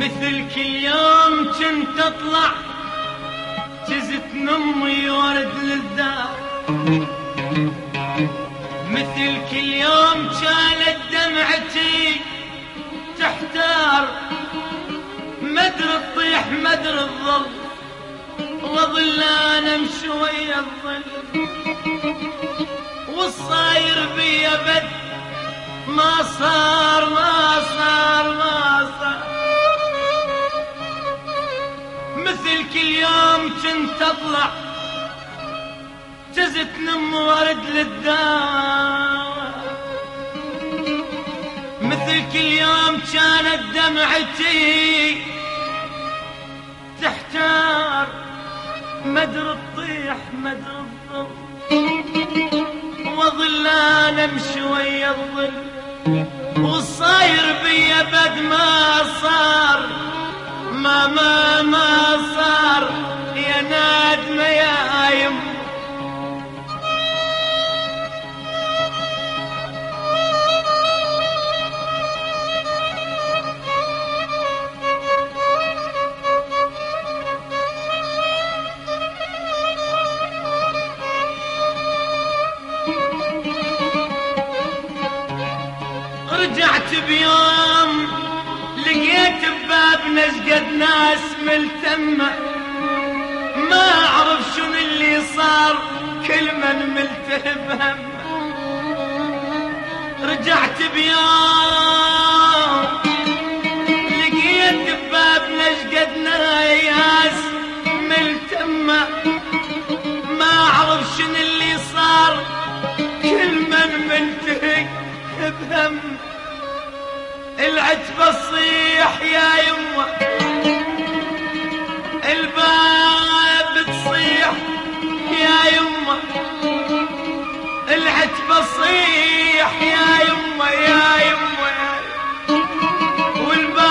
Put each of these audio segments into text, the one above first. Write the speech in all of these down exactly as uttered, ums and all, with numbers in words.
مثل كل يوم كنت اطلع جزت نمي ورد للدار، مثل كل يوم كانت دمعتي تحتار، مدري تطيح مدري تظل، واظل انا امشي ويا الظل، والصاير بيا بد ما صار ما صار ما صار. مثل كل يوم كنت اطلع جزت نم ورد للدار، مثل كل يوم كانت دمعتي تحتار، مدري تطيح مدري تظل، واظل انا امشي ويا الظل، والصاير بيا بد ما صار ما ما ما صار. يا نادمة يا يم رجعت بيوم لقيت ببابنا شقد ناس ملتمة، ما اعرف شنو اللي صار كل من ملتهب هم. رجعت بيوم لقيت ببابنا شقد ناس ملتمة، ما اعرف شنو اللي صار كل من ملتهب بهم. العتبة تصيح يا يمه، الباب تصيح يا يمه، العتبة تصيح يا يمه يا يمه، والباب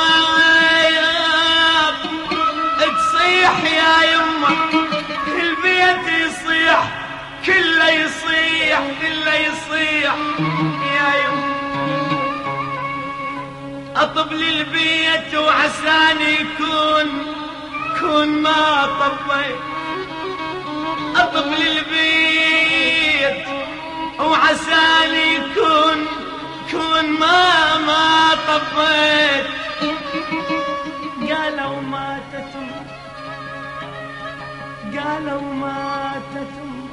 تصيح يا يمه، البيت يصيح كله يصيح كله يصيح يا يمه. اطب للبيت وعساني يكون كون ما طبيت، اطب للبيت وعساني يكون كون ما ما طبيت. قالوا ماتت قالوا ماتت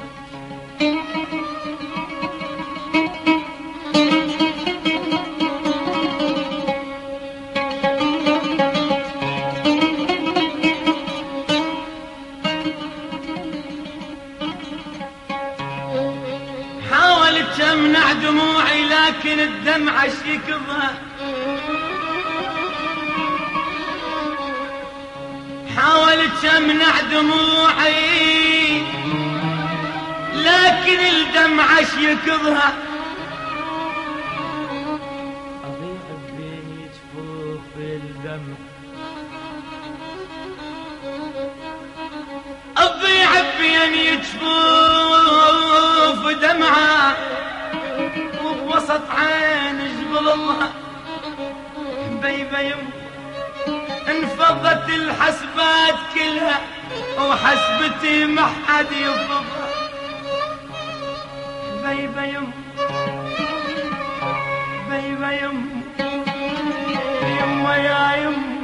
امنع دموعي لكن الدمعة شيكضها، حاولت امنع دموعي لكن الدمعة شيكضها. اضيع بين جفوف الدمع، اضيع بين جفوف دمعة، وسط عين جبل الله بيبة يم. انفضت الحسبات كلها وحسبتي ما حد يفضها بيبة يم بيبة يم يما يا يم.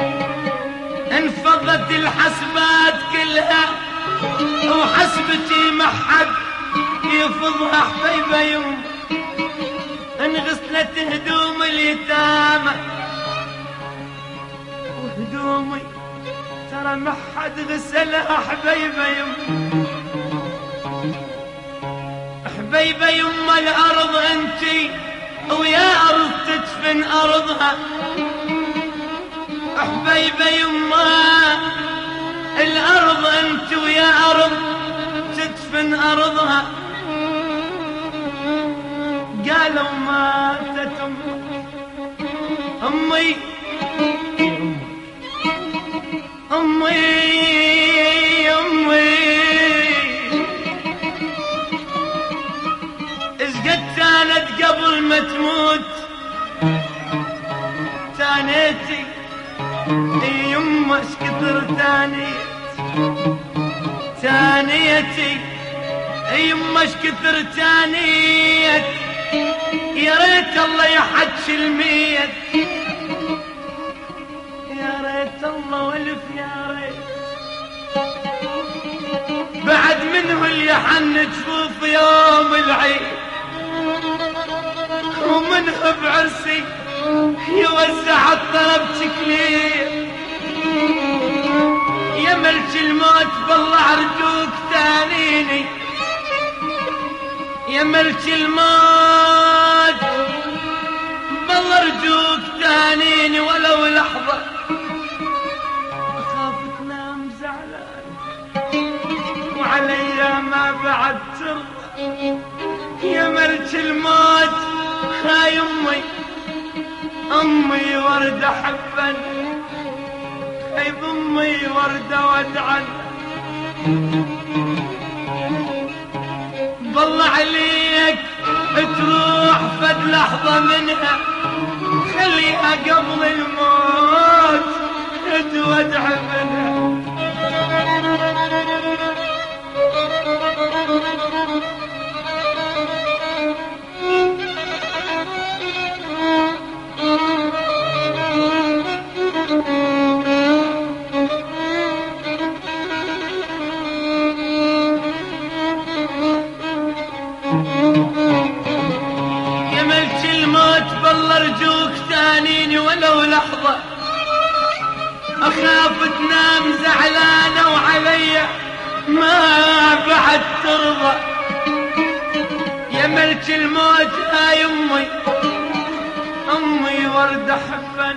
انفضت الحسبات كلها وحسبتي ما حد يفضها حبيبة يم. انغسلت هدوم اليتامى وهدومي ترى ما حد غسلها حبيبه يم. حبيبه يم الارض انتي ويا ارض تدفن ارضها، حبيبه يما الارض انتي ويا ارض تدفن ارضها. قالوا ماتت أمي أمي أمي إذ قد كانت قبل ما تموت تانيتي يما اش كثر تانيت تانيتي، يما اش كثر تانيت، يا ريت الله يحج الميت، يا ريت الله والف يا ريت بعد منه اللي حن جفوف يوم العيد، ومنه بعرسي يوزع الطرب تكليف. يا ملك الموت بالله ارجوك ثانيني، يا ملك الموت بالله ارجوك ثانيني ولو لحظة، اخاف تنام زعلان وعليا ما بعد ترضى. يا ملك الموت هاي امي امي وردة حبا، هاي امي وردة ودعا، بالله عليك تروح فد لحظة منها خليها قبل الموت تودع منها. يا ملك الموت بالله ارجوك ثانيني ولو لحظة، اخاف تنام زعلانة وعلي ما بعد ترضى. يا ملك الموت هاي امي امي وردة حبا،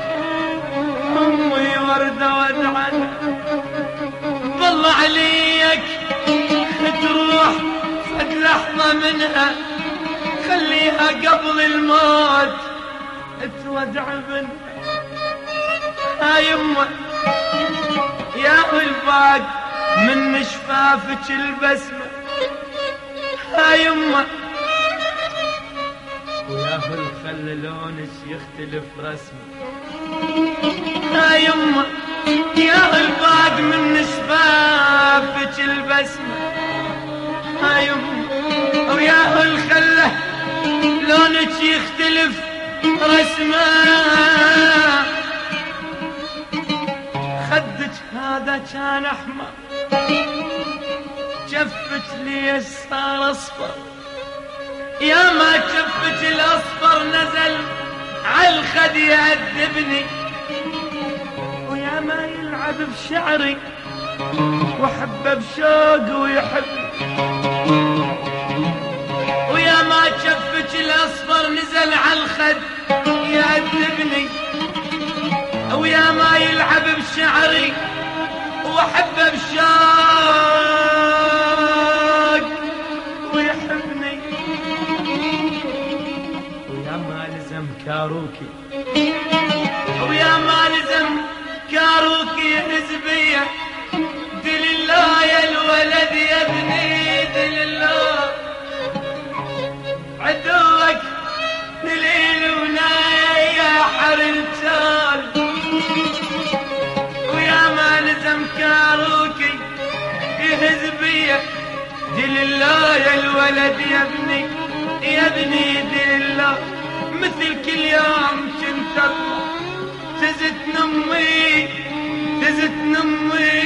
امي وردة ودعا، بالله عليك تروح فد لحظة منها خليها قبل الموت تودع منها. هاي يمه يا الباق من شفافك البسمة، هاي يمه ويا الخل لونك يختلف رسمه، هاي يمه يا الباق من شفافك البسمة، هاي يمه ويا الخله لونك يختلف رسمه. خدك هذا كان احمر، جفك لي صار اصفر، يا ما جفك الاصفر نزل عالخد يأدبني، ويا ما يلعب بشعري وحبه بشوق ويحبني، ويا ما جفك الاصفر نزل عالخد يأدبني، ويا ما يلعب بشعري وحبه بشوق ويحبني، ويا ما لزم كاروكي ويا ما لزم كاروكي حزبيه. دل الله يا الولد يا ابني دل الله، عدوك ليل ونايا يا حرنتال، ويا ما لزم كاروكي حزبيه. دل الله يا الولد يا ابني يا ابني دل الله، مثل كل يوم كنت اطلع تزت نمي تزت نمي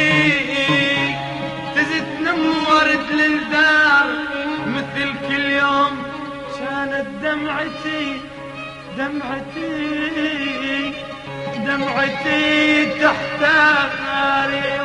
تزت نمورد للدار، مثل كل يوم كانت دمعتي دمعتي دمعتي تحت ناري.